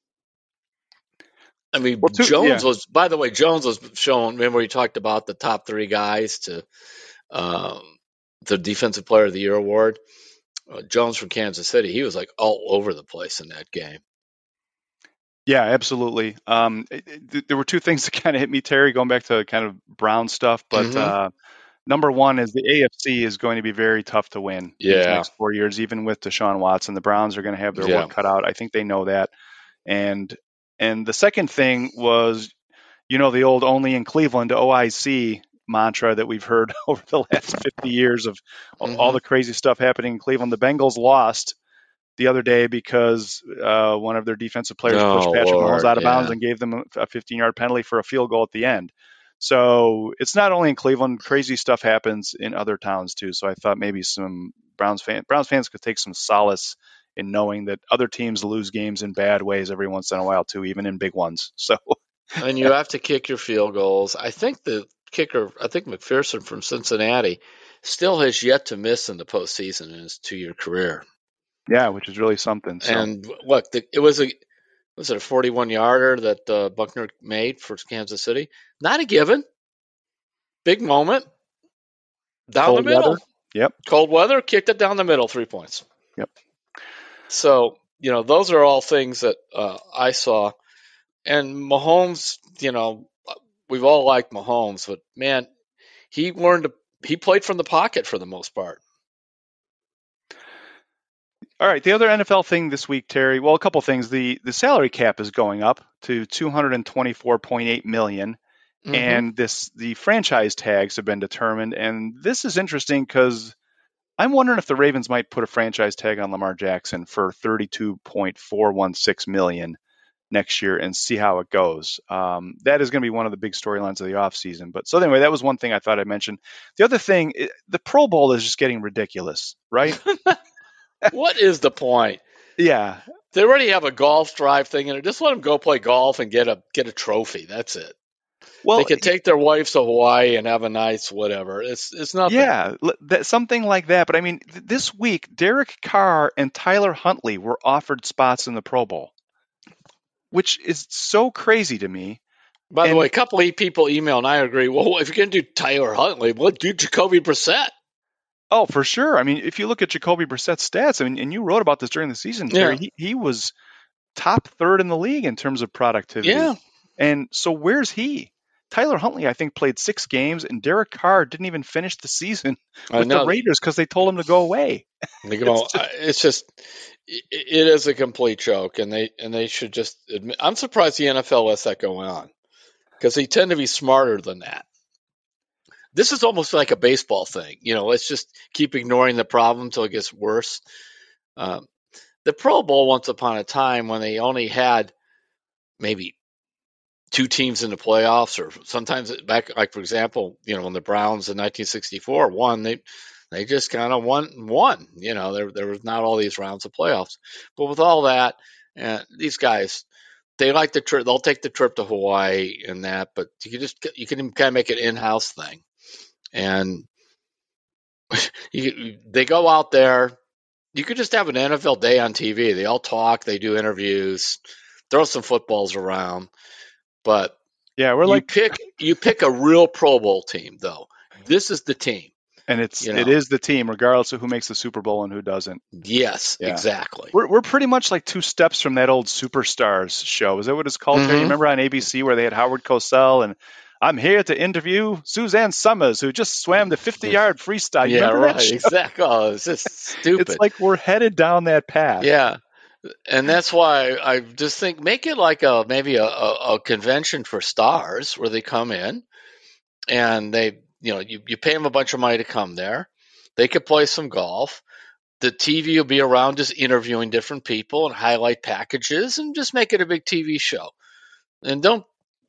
I mean, Jones was shown, remember we talked about the top 3 guys to the Defensive Player of the Year award. Jones from Kansas City, he was like all over the place in that game. Yeah, absolutely. There were 2 things that kind of hit me, Terry, going back to kind of Brown stuff. But number one is the AFC is going to be very tough to win these next 4 years, even with Deshaun Watson. The Browns are going to have their work cut out. I think they know that. And the second thing was, the old only in Cleveland OIC mantra that we've heard over the last 50 years of all the crazy stuff happening in Cleveland. The Bengals lost the other day because one of their defensive players pushed Patrick Mahomes out of bounds and gave them a 15-yard penalty for a field goal at the end. So it's not only in Cleveland, crazy stuff happens in other towns too. So I thought maybe some Browns fans could take some solace in knowing that other teams lose games in bad ways every once in a while too, even in big ones. So and you have to kick your field goals. I think the kicker, McPherson from Cincinnati, still has yet to miss in the postseason in his 2-year career. Yeah, which is really something. So. And look, was it a 41-yarder that Buckner made for Kansas City? Not a given. Big moment. Down the middle. Yep. Cold weather, kicked it down the middle, 3 points. Yep. So, those are all things that I saw. And Mahomes, we've all liked Mahomes, but man, he played from the pocket for the most part. All right, the other NFL thing this week, Terry, well, a couple things. The salary cap is going up to $224.8 million, and the franchise tags have been determined. And this is interesting because I'm wondering if the Ravens might put a franchise tag on Lamar Jackson for $32.416 million next year and see how it goes. That is going to be one of the big storylines of the offseason. But so anyway, that was one thing I thought I'd mention. The other thing, the Pro Bowl is just getting ridiculous, right? What is the point? Yeah. They already have a golf drive thing in it. Just let them go play golf and get a trophy. That's it. Well, they can take their wives to Hawaii and have a nice whatever. It's nothing. Yeah, something like that. But I mean, this week, Derek Carr and Tyler Huntley were offered spots in the Pro Bowl, which is so crazy to me. By the way, a couple of people email, and I agree. Well, if you're going to do Tyler Huntley, well, do Jacoby Brissett. Oh, for sure. I mean, if you look at Jacoby Brissett's stats, and you wrote about this during the season, Terry, he was top 3rd in the league in terms of productivity. Yeah. And so where's he? Tyler Huntley, I think, played 6 games, and Derek Carr didn't even finish the season with the Raiders because they told him to go away. It is a complete joke, and they should just admit. I'm surprised the NFL lets that go on, because they tend to be smarter than that. This is almost like a baseball thing. Let's just keep ignoring the problem until it gets worse. The Pro Bowl, once upon a time, when they only had maybe 2 teams in the playoffs, or sometimes back, like, for example, when the Browns in 1964 won, they just kind of won. There was not all these rounds of playoffs. But with all that, these guys, they like the trip. They'll take the trip to Hawaii and that, but you can kind of make it in-house thing. And they go out there. You could just have an NFL day on TV. They all talk. They do interviews. Throw some footballs around. But yeah, you pick a real Pro Bowl team, though. This is the team. And it is the team, regardless of who makes the Super Bowl and who doesn't. Yes, yeah. Exactly. We're pretty much like 2 steps from that old Superstars show. Is that what it's called? Mm-hmm. You remember on ABC where they had Howard Cosell and I'm here to interview Suzanne Summers, who just swam the 50-yard freestyle. You remember that show? Exactly. Oh, it's just stupid. It's like we're headed down that path. Yeah. And that's why I just think make it like maybe a convention for stars where they come in and they, you pay them a bunch of money to come there. They could play some golf. The TV will be around just interviewing different people and highlight packages and just make it a big TV show. And don't,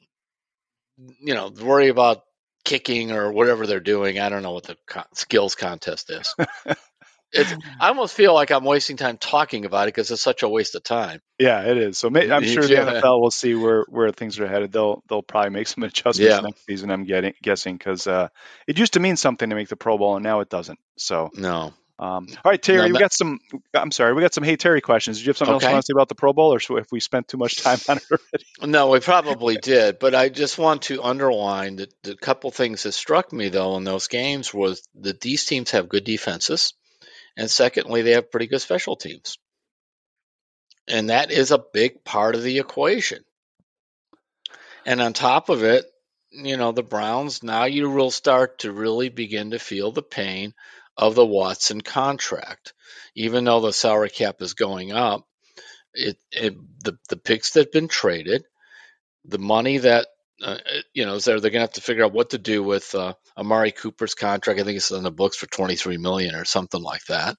worry about kicking or whatever they're doing. I don't know what the skills contest is. I almost feel like I'm wasting time talking about it because it's such a waste of time. Yeah, it is. So I'm sure the NFL will see where things are headed. They'll probably make some adjustments next season, I'm guessing, because it used to mean something to make the Pro Bowl, and now it doesn't. So no. All right, Terry, we got some Hey Terry questions. Did you have something else you want to say about the Pro Bowl, or if we spent too much time on it already? No, we probably did, but I just want to underline that the couple things that struck me, though, in those games was that these teams have good defenses, and secondly, they have pretty good special teams. And that is a big part of the equation. And on top of it, the Browns, now you will start to really begin to feel the pain of the Watson contract. Even though the salary cap is going up, the picks that have been traded, the money that is there, they're going to have to figure out what to do with Amari Cooper's contract. I think it's on the books for $23 million or something like that.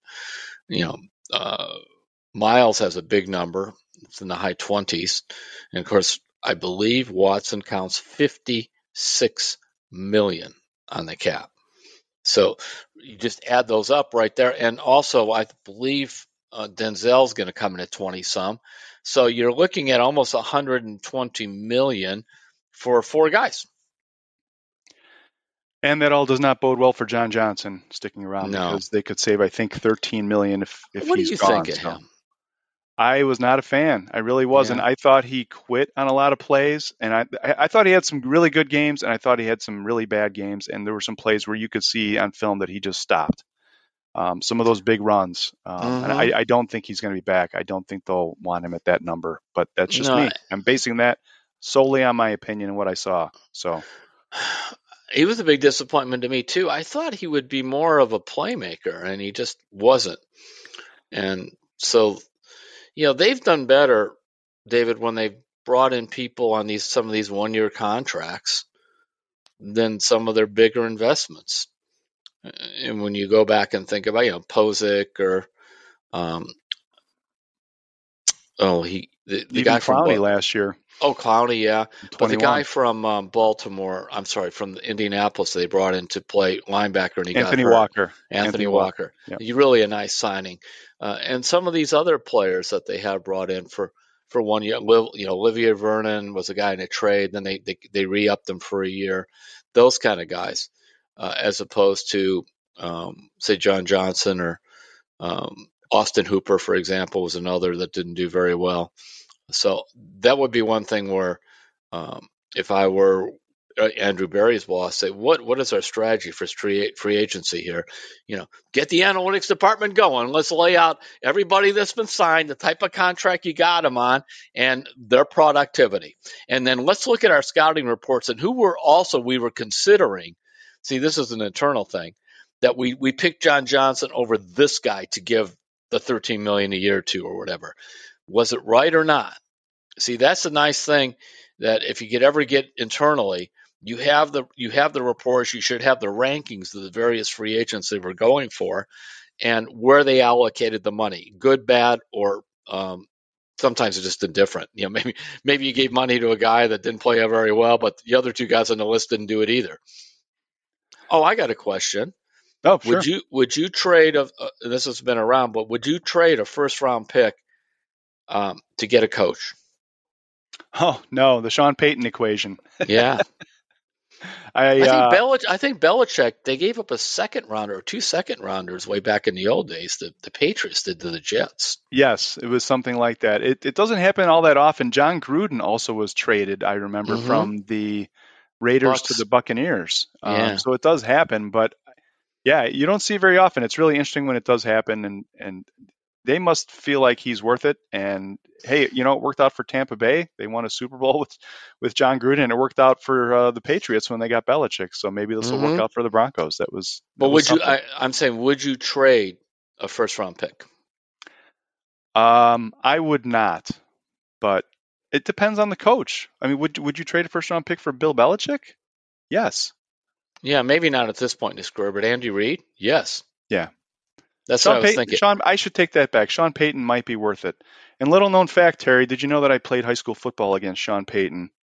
Miles has a big number; it's in the high 20s, and of course, I believe Watson counts $56 million on the cap. So you just add those up right there. And also, I believe Denzel's going to come in at 20-some. So you're looking at almost $120 million for 4 guys. And that all does not bode well for John Johnson sticking around, because they could save, I think, $13 million if he's gone. What do you think of him? I was not a fan. I really wasn't. Yeah. I thought he quit on a lot of plays, and I thought he had some really good games, and I thought he had some really bad games, and there were some plays where you could see on film that he just stopped. Some of those big runs. And I don't think he's going to be back. I don't think they'll want him at that number, but that's just me. I'm basing that solely on my opinion and what I saw. So he was a big disappointment to me too. I thought he would be more of a playmaker, and he just wasn't. And so, they've done better, David, when they've brought in people on some of these 1-year contracts than some of their bigger investments. And when you go back and think about, Posick or, the guy from Clowney last year. Oh, Clowney, yeah. But the guy from from Indianapolis, they brought in to play linebacker, and he Anthony got hurt. Walker. Anthony Walker. Yep. He's really a nice signing. And some of these other players that they have brought in for 1 year, Olivier Vernon was a guy in a trade. Then they re-upped them for a year. Those kind of guys, as opposed to, say, John Johnson or Austin Hooper, for example, was another that didn't do very well. So that would be one thing where if I were Andrew Berry's boss, say, what is our strategy for free agency here? Get the analytics department going. Let's lay out everybody that's been signed, the type of contract you got them on, and their productivity. And then let's look at our scouting reports and who we were considering. See, this is an internal thing that we picked John Johnson over this guy to give the $13 million a year to or whatever. Was it right or not? See, that's a nice thing that if you ever get internally, you have the reports. You should have the rankings of the various free agents they were going for, and where they allocated the money, good, bad, or sometimes it's just indifferent. Maybe you gave money to a guy that didn't play very well, but the other two guys on the list didn't do it either. Oh, I got a question. Oh, sure. Would you trade this has been around, but would you trade a first round pick to get a coach? Oh no, the Sean Payton equation. Yeah. I think Belichick, they gave up a second rounder or 2 second rounders way back in the old days. The Patriots did to the Jets. Yes, it was something like that. It doesn't happen all that often. John Gruden also was traded, I remember, from the Raiders to the Buccaneers. Yeah. So it does happen, but yeah, you don't see it very often. It's really interesting when it does happen, and they must feel like he's worth it. And hey, it worked out for Tampa Bay. They won a Super Bowl with John Gruden, and it worked out for the Patriots when they got Belichick. So maybe this will work out for the Broncos. I'm saying, would you trade a first round pick? I would not, but it depends on the coach. I mean, would you trade a first round pick for Bill Belichick? Yes. Yeah, maybe not at this point in his career, but Andy Reid, yes. Yeah. That's what I was thinking. I should take that back. Sean Payton might be worth it. And little known fact, Terry, did you know that I played high school football against Sean Payton?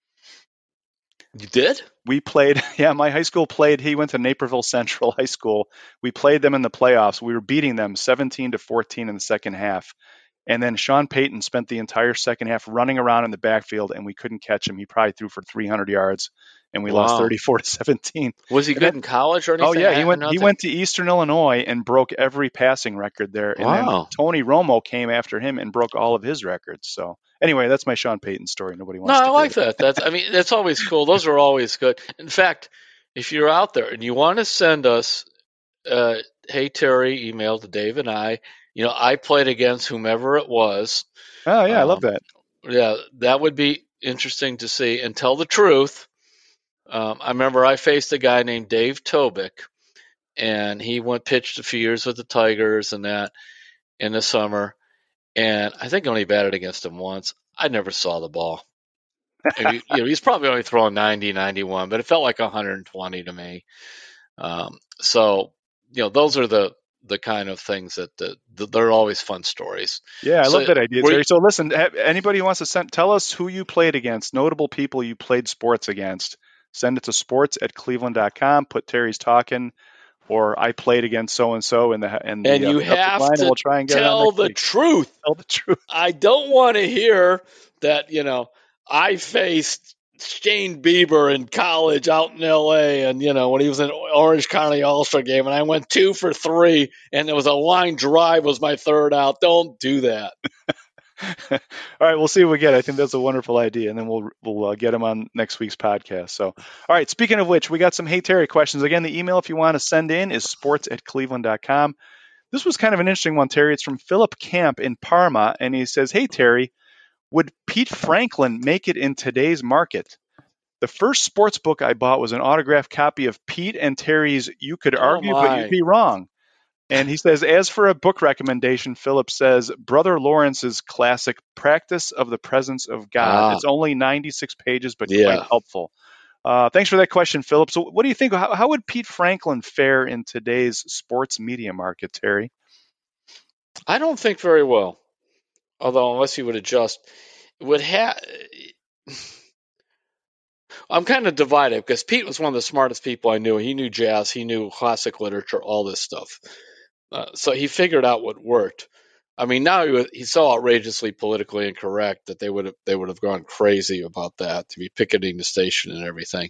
You did? We played. Yeah, my high school played. He went to Naperville Central High School. We played them in the playoffs. We were beating them 17-14 in the second half. And then Sean Payton spent the entire second half running around in the backfield, and we couldn't catch him. He probably threw for 300 yards, and we lost 34-17. Was he good in college or anything? Oh, yeah. He went to Eastern Illinois and broke every passing record there. And then Tony Romo came after him and broke all of his records. So anyway, that's my Sean Payton story. Nobody wants to I like that. That's always cool. Those are always good. In fact, if you're out there and you want to send us, hey, Terry, email to Dave and I played against whomever it was. Oh, yeah, I love that. Yeah, that would be interesting to see. And tell the truth. I remember I faced a guy named Dave Tobick, and he pitched a few years with the Tigers and that in the summer. And I think I only batted against him once. I never saw the ball. He's probably only throwing 90, 91, but it felt like 120 to me. So, those are the kind of things that they're always fun stories. Yeah, I love that idea, Terry. So listen, anybody who wants to tell us who you played against, notable people you played sports against, send it to sports@cleveland.com. Put Terry's talking, or I played against so-and-so and you have line, to and we'll try and get tell the truth. Tell the truth. I don't want to hear that, I faced Shane Bieber in college out in L.A. and, when he was in Orange County All-Star game, and I went 2 for 3, and there was a line drive was my third out. Don't do that. All right, we'll see what we get. I think that's a wonderful idea, and then we'll get him on next week's podcast. So, all right, speaking of which, we got some Hey Terry questions. Again, the email if you want to send in is sports@cleveland.com. This was kind of an interesting one, Terry. It's from Philip Camp in Parma, and he says, hey, Terry, would Pete Franklin make it in today's market? The first sports book I bought was an autographed copy of Pete and Terry's You Could Argue, But You'd Be Wrong. And he says, as for a book recommendation, Philip says, Brother Lawrence's classic Practice of the Presence of God. It's only 96 pages, but quite helpful. Thanks for that question, Philip. So what do you think? How would Pete Franklin fare in today's sports media market, Terry? I don't think very well. Although, unless he would adjust, I'm kind of divided because Pete was one of the smartest people I knew. He knew jazz, he knew classic literature, all this stuff. So he figured out what worked. I mean, now he's so outrageously politically incorrect that they would have gone crazy about that, to be picketing the station and everything.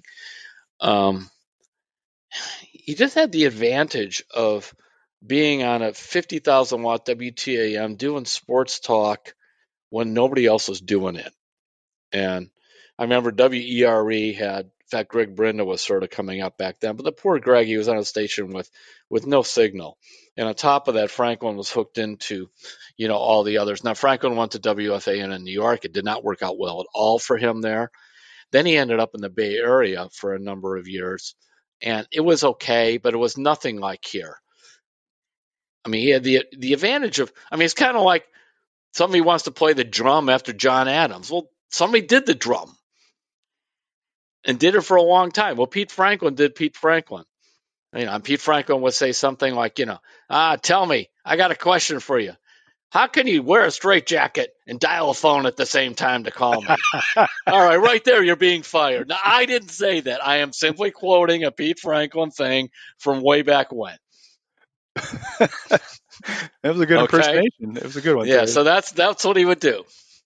He just had the advantage of being on a 50,000 watt WTAM doing sports talk when nobody else was doing it. And I remember WERE had In fact, Greg Brinda was sort of coming up back then. But the poor Greg, he was on a station with no signal. And on top of that, Franklin was hooked into, all the others. Now, Franklin went to WFAN in New York. It did not work out well at all for him there. Then he ended up in the Bay Area for a number of years. And it was okay, but it was nothing like here. I mean, he had the advantage of, it's kind of like somebody wants to play the drum after John Adams. Well, somebody did the drum and did it for a long time. Well, Pete Franklin did Pete Franklin. Pete Franklin would say something like, tell me, I got a question for you. How can you wear a straitjacket and dial a phone at the same time to call me? All right, right there, you're being fired. Now, I didn't say that. I am simply quoting a Pete Franklin thing from way back when. That was a good impersonation. It was a good one. Yeah, so that's what he would do.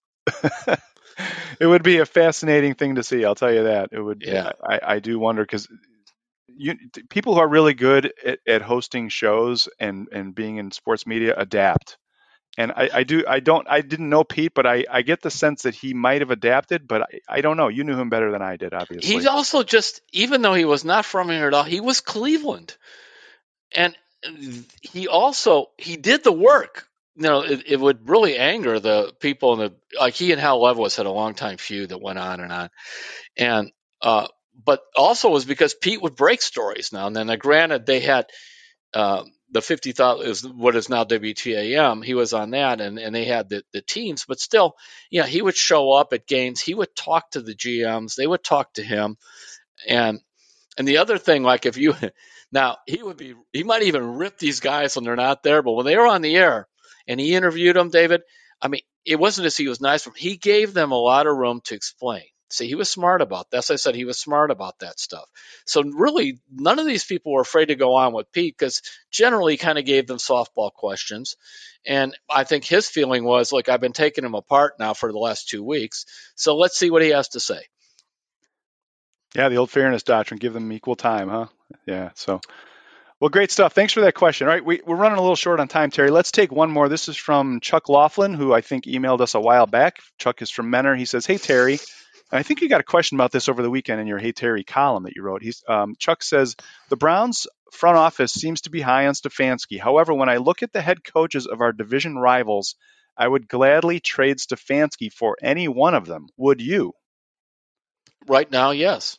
It would be a fascinating thing to see. I'll tell you that. It would. Yeah. I do wonder because people who are really good at hosting shows and being in sports media adapt. And I didn't know Pete, but I get the sense that he might have adapted, but I don't know. You knew him better than I did, obviously. He's also even though he was not from here at all, he was Cleveland. And he did the work. It would really anger the people like he and Hal Leibowitz had a long time feud that went on and on. And, but also was because Pete would break stories now and then. Granted, they had, the 50,000 is what is now WTAM. He was on that, and they had the teams, but still, he would show up at games. He would talk to the GMs. They would talk to him, and the other thing, like he might even rip these guys when they're not there, but when they were on the air and he interviewed them, David, it wasn't as he was nice for them. He gave them a lot of room to explain. See, he was smart about that. As I said, he was smart about that stuff. So really, none of these people were afraid to go on with Pete because generally he kind of gave them softball questions. And I think his feeling was, look, I've been taking him apart now for the last 2 weeks, so let's see what he has to say. Yeah, the old fairness doctrine, give them equal time, huh? Yeah, so... Well, great stuff. Thanks for that question. All right, we're running a little short on time, Terry. Let's take one more. This is from Chuck Laughlin, who I think emailed us a while back. Chuck is from Menor. He says, hey, Terry. I think you got a question about this over the weekend in your Hey Terry column that you wrote. Chuck says, the Browns front office seems to be high on Stefanski. However, when I look at the head coaches of our division rivals, I would gladly trade Stefanski for any one of them. Would you? Right now, yes.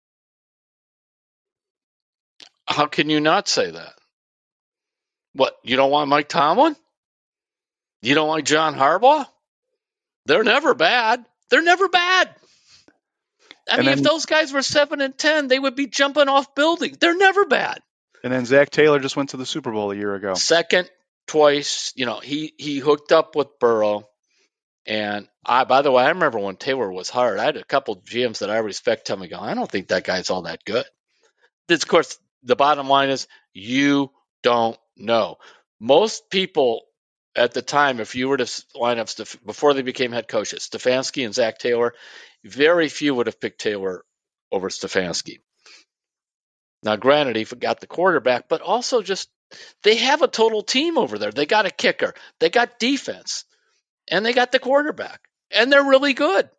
How can you not say that? What, you don't want Mike Tomlin? You don't like John Harbaugh? They're never bad. They're never bad. If those guys were 7-10, they would be jumping off buildings. They're never bad. And then Zach Taylor just went to the Super Bowl a year ago. Second, twice. He hooked up with Burrow. And by the way, I remember when Taylor was hired, I had a couple of GMs that I respect tell me, I don't think that guy's all that good. Of course, the bottom line is you don't know. Most people at the time, if you were to line up before they became head coaches, Stefanski and Zach Taylor, very few would have picked Taylor over Stefanski. Now, granted, he got the quarterback, but also just they have a total team over there. They got a kicker, they got defense, and they got the quarterback, and they're really good.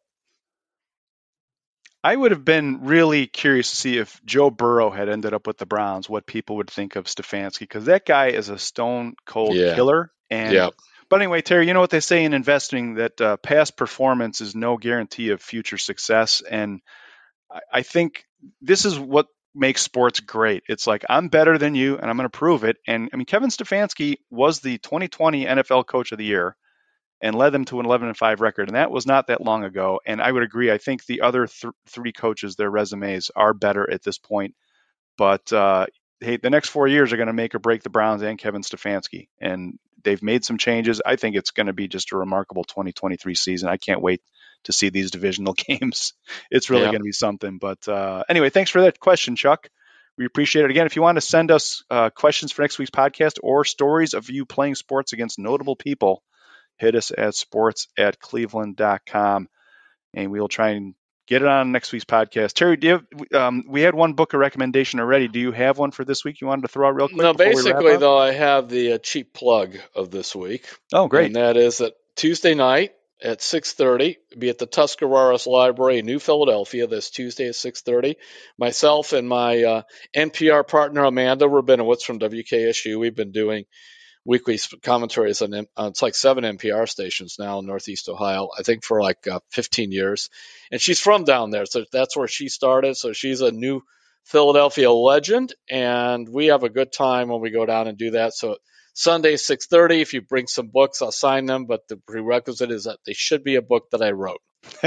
I would have been really curious to see if Joe Burrow had ended up with the Browns, what people would think of Stefanski, because that guy is a stone cold killer. And But anyway, Terry, you know what they say in investing, that past performance is no guarantee of future success. And I think this is what makes sports great. It's like, I'm better than you, and I'm going to prove it. And Kevin Stefanski was the 2020 NFL Coach of the Year and led them to an 11-5 record. And that was not that long ago. And I would agree. I think the other three coaches, their resumes are better at this point. But hey, the next 4 years are going to make or break the Browns and Kevin Stefanski. And they've made some changes. I think it's going to be just a remarkable 2023 season. I can't wait to see these divisional games. It's really going to be something. But anyway, thanks for that question, Chuck. We appreciate it. Again, if you want to send us questions for next week's podcast or stories of you playing sports against notable people, hit us at sports@cleveland.com, and we'll try and get it on next week's podcast. Terry, do you have, we had one book of recommendation already. Do you have one for this week you wanted to throw out real quick? No, basically, though, I have the cheap plug of this week. Oh, great. And that is that Tuesday night, at 6:30. Be at the Tuscarawas Library in New Philadelphia this Tuesday at 6:30. Myself and my NPR partner Amanda Rabinowitz from WKSU. We've been doing weekly commentaries on it's like 7 NPR stations now in Northeast Ohio, I think for like 15 years. And she's from down there, so that's where she started. So she's a New Philadelphia legend, and we have a good time when we go down and do that. So Sunday, 6:30. If you bring some books, I'll sign them, but the prerequisite is that they should be a book that I wrote.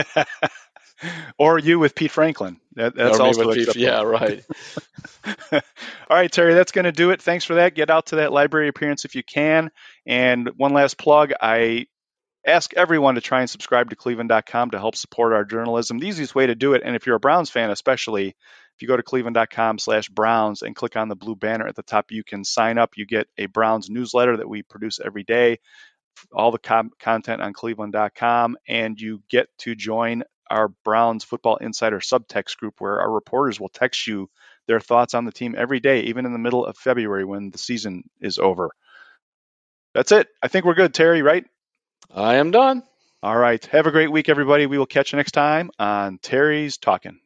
Or you with Pete Franklin. That's also acceptable. Yeah, right. All right, Terry, that's going to do it. Thanks for that. Get out to that library appearance if you can. And one last plug, I ask everyone to try and subscribe to Cleveland.com to help support our journalism. The easiest way to do it, and if you're a Browns fan especially, if you go to Cleveland.com/Browns and click on the blue banner at the top, you can sign up. You get a Browns newsletter that we produce every day, all the content on Cleveland.com, and you get to join our Browns Football Insider subtext group where our reporters will text you their thoughts on the team every day, even in the middle of February when the season is over. That's it. I think we're good, Terry, right? I am done. All right. Have a great week, everybody. We will catch you next time on Terry's Talking.